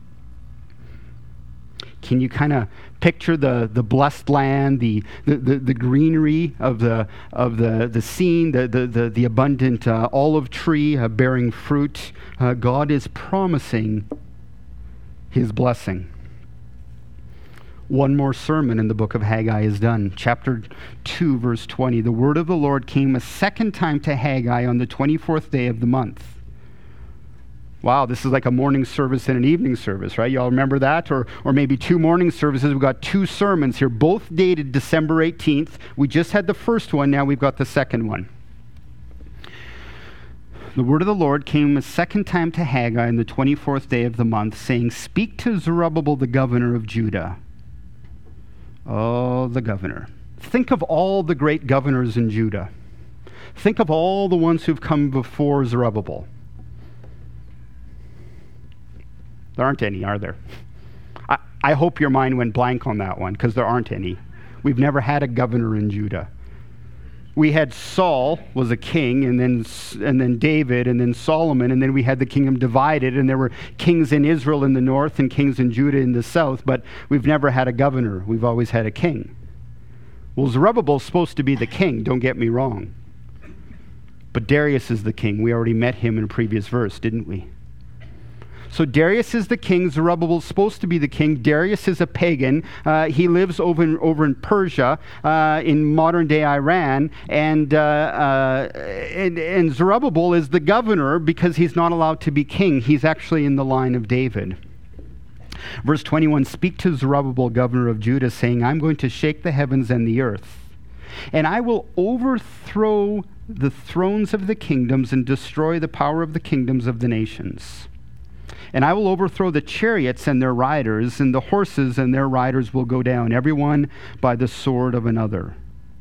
Can you kind of picture the, the blessed land, the, the, the, the greenery of the of the, the scene, the, the, the, the abundant uh, olive tree uh, bearing fruit? Uh, God is promising his blessing. One more sermon in the book of Haggai is done. Chapter two, verse twenty. The word of the Lord came a second time to Haggai on the twenty-fourth day of the month. Wow, this is like a morning service and an evening service, right? Y'all remember that? Or or maybe two morning services. We've got two sermons here, both dated December eighteenth. We just had the first one, now we've got the second one. The word of the Lord came a second time to Haggai on the twenty-fourth day of the month, saying, "Speak to Zerubbabel, the governor of Judah." Oh, the governor. Think of all the great governors in Judah. Think of all the ones who've come before Zerubbabel. There aren't any, are there? I, I hope your mind went blank on that one, because there aren't any. We've never had a governor in Judah. We had Saul was a king, and then and then David, and then Solomon, and then we had the kingdom divided, and there were kings in Israel in the north and kings in Judah in the south, but we've never had a governor. We've always had a king. Well, Zerubbabel's supposed to be the king, don't get me wrong. But Darius is the king. We already met him in a previous verse, didn't we? So Darius is the king. Zerubbabel's supposed to be the king. Darius is a pagan. Uh, he lives over in, over in Persia, uh, in modern-day Iran. And, uh, uh, and, and Zerubbabel is the governor because he's not allowed to be king. He's actually in the line of David. Verse twenty-one, "Speak to Zerubbabel, governor of Judah, saying, I'm going to shake the heavens and the earth, and I will overthrow the thrones of the kingdoms and destroy the power of the kingdoms of the nations. And I will overthrow the chariots and their riders, and the horses and their riders will go down, everyone by the sword of another."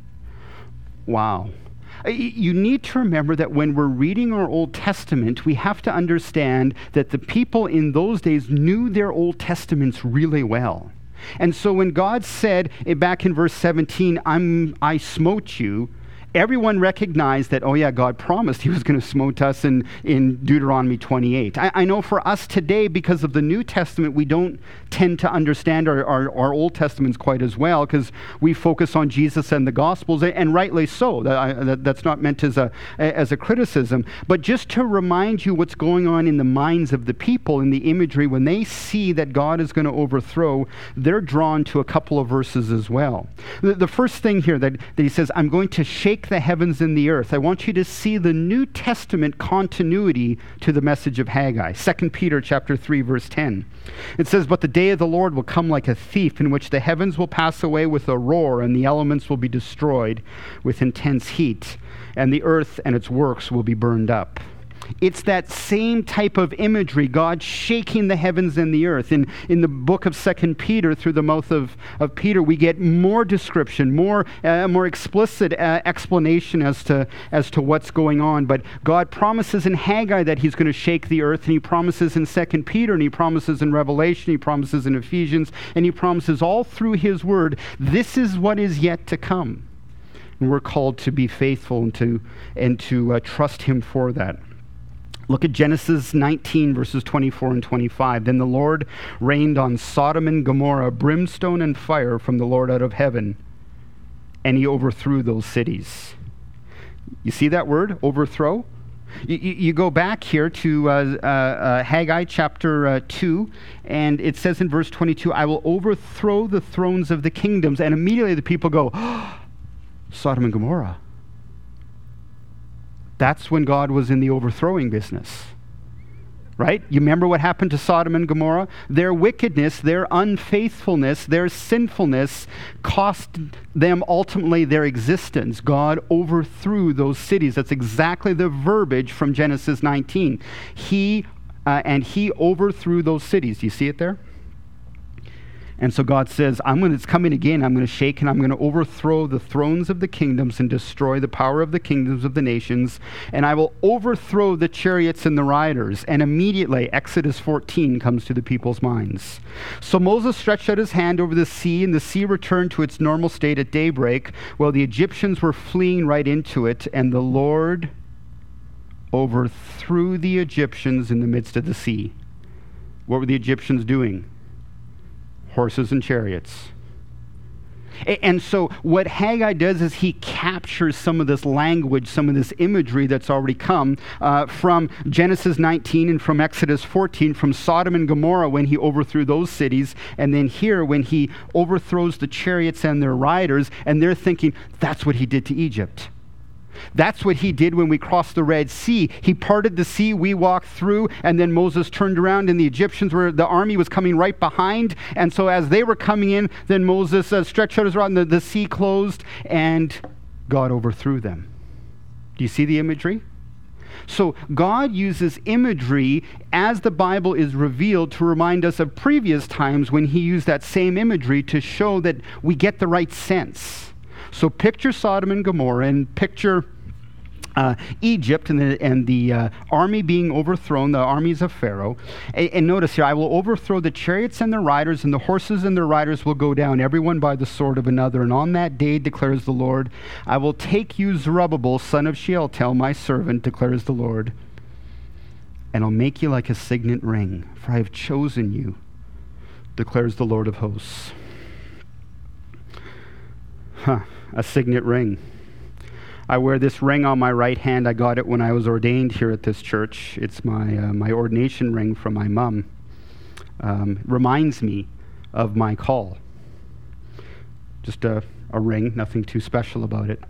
Wow. You need to remember that when we're reading our Old Testament, we have to understand that the people in those days knew their Old Testaments really well. And so when God said back in verse seventeen, I'm, I smote you, everyone recognized that, oh yeah, God promised he was going to smote us in, in Deuteronomy twenty-eight. I, I know for us today, because of the New Testament, we don't tend to understand our, our, our Old Testaments quite as well, because we focus on Jesus and the Gospels, and rightly so. That, I, that, that's not meant as a, as a criticism. But just to remind you what's going on in the minds of the people, in the imagery, when they see that God is going to overthrow, they're drawn to a couple of verses as well. The, the first thing here that, that he says, I'm going to shake the heavens and the earth. I want you to see the New Testament continuity to the message of Haggai. Second Peter chapter three, verse ten. It says, "But the day of the Lord will come like a thief, in which the heavens will pass away with a roar, and the elements will be destroyed with intense heat, and the earth and its works will be burned up." It's that same type of imagery, God shaking the heavens and the earth. In, in the book of Second Peter, through the mouth of, of Peter, we get more description, more uh, more explicit uh, explanation as to, as to what's going on. But God promises in Haggai that he's going to shake the earth, and he promises in Second Peter, and he promises in Revelation, he promises in Ephesians, and he promises all through his word, this is what is yet to come. And we're called to be faithful and to, and to uh, trust him for that. Look at Genesis nineteen, verses twenty-four and twenty-five. "Then the Lord rained on Sodom and Gomorrah brimstone and fire from the Lord out of heaven, and he overthrew those cities." You see that word, overthrow? You, you, you go back here to uh, uh, uh, Haggai chapter uh, two, and it says in verse twenty-two, "I will overthrow the thrones of the kingdoms." And immediately the people go, oh, Sodom and Gomorrah. That's when God was in the overthrowing business, right? You remember what happened to Sodom and Gomorrah? Their wickedness, their unfaithfulness, their sinfulness cost them ultimately their existence. God overthrew those cities. That's exactly the verbiage from Genesis nineteen. He uh, and he overthrew those cities. Do you see it there? And so God says, I'm going to, it's coming again. I'm going to shake and I'm going to overthrow the thrones of the kingdoms and destroy the power of the kingdoms of the nations. And I will overthrow the chariots and the riders. And immediately, Exodus fourteen comes to the people's minds. "So Moses stretched out his hand over the sea, and the sea returned to its normal state at daybreak, while the Egyptians were fleeing right into it. And the Lord overthrew the Egyptians in the midst of the sea." What were the Egyptians doing? Horses and chariots. And so what Haggai does is he captures some of this language, some of this imagery that's already come uh, from Genesis nineteen and from Exodus fourteen, from Sodom and Gomorrah when he overthrew those cities, and then here when he overthrows the chariots and their riders, and they're thinking, that's what he did to Egypt. That's what he did when we crossed the Red Sea. He parted the sea, we walked through, and then Moses turned around and the Egyptians were, the army was coming right behind. And so as they were coming in, then Moses uh, stretched out his rod and the, the sea closed and God overthrew them. Do you see the imagery? So God uses imagery as the Bible is revealed to remind us of previous times when he used that same imagery to show that we get the right sense. So picture Sodom and Gomorrah and picture uh, Egypt and the, and the uh, army being overthrown, the armies of Pharaoh. And, and notice here, I will overthrow the chariots and their riders, and the horses and their riders will go down, everyone by the sword of another. And on that day, declares the Lord, I will take you, Zerubbabel, son of Shealtiel, my servant, declares the Lord, and I'll make you like a signet ring, for I have chosen you, declares the Lord of hosts. Huh, a signet ring. I wear this ring on my right hand. I got it when I was ordained here at this church. It's my uh, my ordination ring from my mom. Um, reminds me of my call. Just a, a ring, nothing too special about it.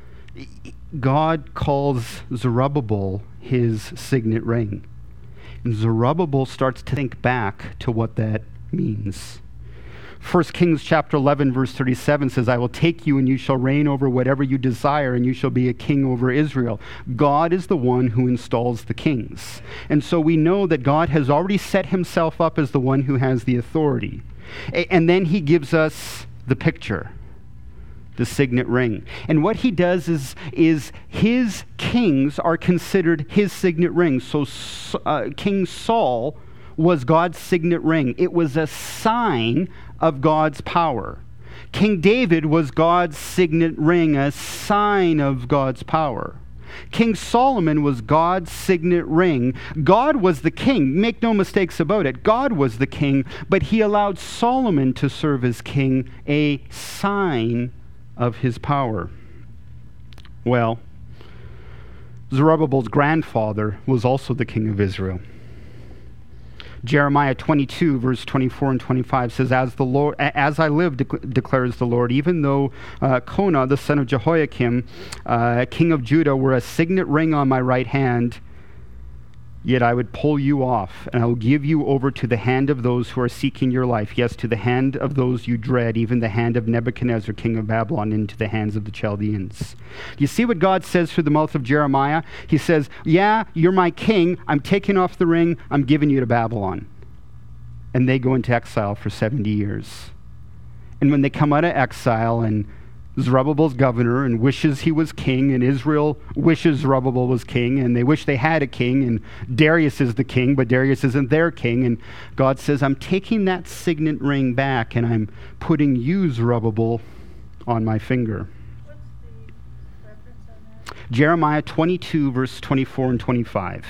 God calls Zerubbabel his signet ring. And Zerubbabel starts to think back to what that means. First Kings chapter eleven, verse thirty-seven says, I will take you and you shall reign over whatever you desire, and you shall be a king over Israel. God is the one who installs the kings. And so we know that God has already set himself up as the one who has the authority. And then he gives us the picture, the signet ring. And what he does is, is his kings are considered his signet rings. So uh, King Saul was God's signet ring. It was a sign of God's power. King David was God's signet ring, a sign of God's power. King Solomon was God's signet ring. God was the king. Make no mistakes about it. God was the king, but he allowed Solomon to serve as king, a sign of his power. Well, Zerubbabel's grandfather was also the king of Israel. Jeremiah twenty-two, verse twenty-four and twenty-five says, As the Lord, as I live, de- declares the Lord, even though uh, Konah, the son of Jehoiakim, uh, king of Judah, were a signet ring on my right hand, yet I would pull you off, and I will give you over to the hand of those who are seeking your life. Yes, to the hand of those you dread, even the hand of Nebuchadnezzar, king of Babylon, into the hands of the Chaldeans. Do you see what God says through the mouth of Jeremiah? He says, yeah, you're my king. I'm taking off the ring. I'm giving you to Babylon. And they go into exile for seventy years. And when they come out of exile, and Zerubbabel's governor and wishes he was king, and Israel wishes Zerubbabel was king, and they wish they had a king, and Darius is the king, but Darius isn't their king, and God says, I'm taking that signet ring back, and I'm putting you, Zerubbabel, on my finger. What's the reference on that? Jeremiah twenty-two, verse twenty-four and twenty-five.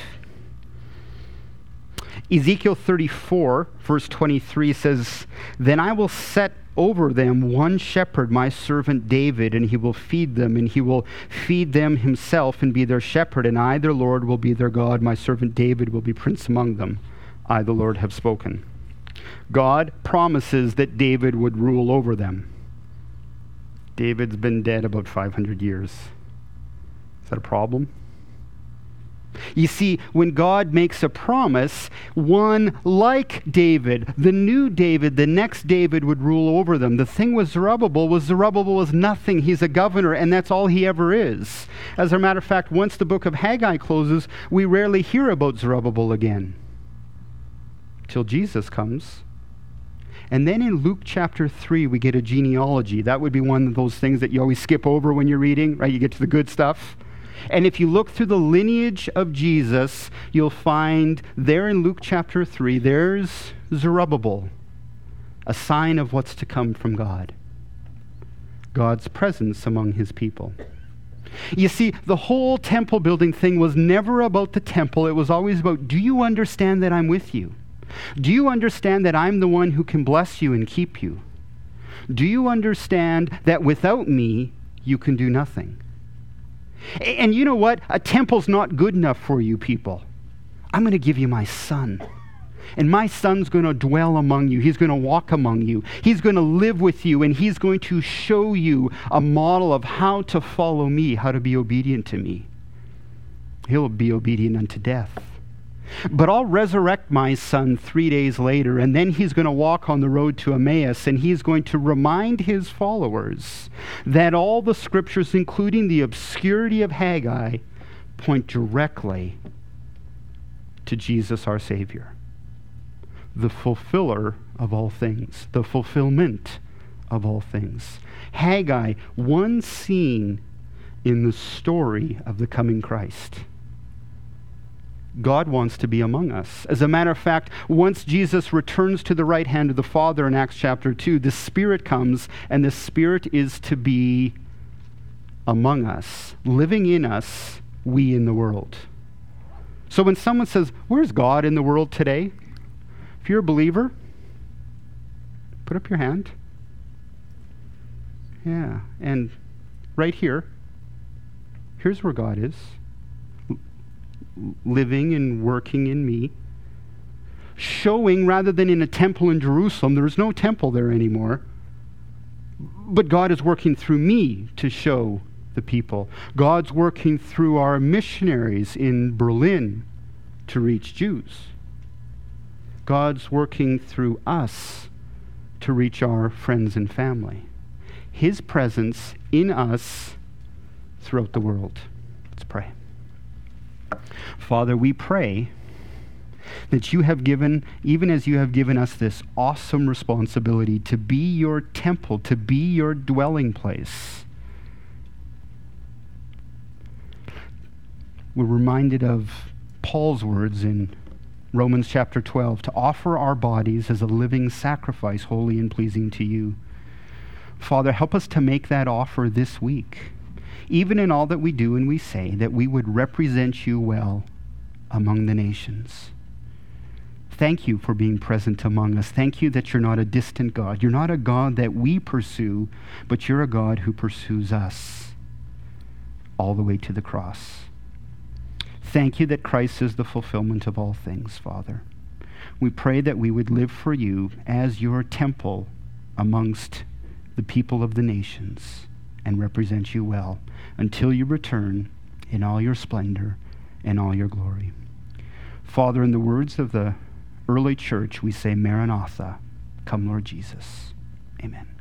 Ezekiel thirty-four, verse twenty-three says, Then I will set over them one shepherd, my servant David, and he will feed them, and he will feed them himself and be their shepherd, and I, their Lord, will be their God. My servant David will be prince among them. I, the Lord, have spoken. God promises that David would rule over them. David's been dead about five hundred years. Is that a problem? You see, when God makes a promise, one like David, the new David, the next David would rule over them. The thing with Zerubbabel was Zerubbabel was nothing. He's a governor, and that's all he ever is. As a matter of fact, once the book of Haggai closes, we rarely hear about Zerubbabel again till Jesus comes. And then in Luke chapter three, we get a genealogy. That would be one of those things that you always skip over when you're reading, right? You get to the good stuff. And if you look through the lineage of Jesus, you'll find there in Luke chapter three, there's Zerubbabel, a sign of what's to come from God. God's presence among his people. You see, the whole temple building thing was never about the temple. It was always about, do you understand that I'm with you? Do you understand that I'm the one who can bless you and keep you? Do you understand that without me, you can do nothing? And you know what? A temple's not good enough for you people. I'm going to give you my son. And my son's going to dwell among you. He's going to walk among you. He's going to live with you. And he's going to show you a model of how to follow me, how to be obedient to me. He'll be obedient unto death. But I'll resurrect my son three days later, and then he's going to walk on the road to Emmaus, and he's going to remind his followers that all the scriptures, including the obscurity of Haggai, point directly to Jesus our Savior, the fulfiller of all things, the fulfillment of all things. Haggai, one scene in the story of the coming Christ. God wants to be among us. As a matter of fact, once Jesus returns to the right hand of the Father in Acts chapter two, the Spirit comes, and the Spirit is to be among us, living in us, we in the world. So when someone says, where's God in the world today? If you're a believer, put up your hand. Yeah, and right here, here's where God is, living and working in me, showing rather than in a temple in Jerusalem. There is no temple there anymore, but God is working through me to show the people. God's working through our missionaries in Berlin to reach Jews. God's working through us to reach our friends and family. His presence in us throughout the world. Let's pray. Father, we pray that you have given, even as you have given us this awesome responsibility to be your temple, to be your dwelling place. We're reminded of Paul's words in Romans chapter twelve, to offer our bodies as a living sacrifice, holy and pleasing to you. Father, help us to make that offer this week, even in all that we do and we say, that we would represent you well among the nations. Thank you for being present among us. Thank you that you're not a distant God. You're not a God that we pursue, but you're a God who pursues us all the way to the cross. Thank you that Christ is the fulfillment of all things, Father. We pray that we would live for you as your temple amongst the people of the nations and represent you well until you return in all your splendor and all your glory. Father, in the words of the early church, we say, Maranatha, come Lord Jesus. Amen.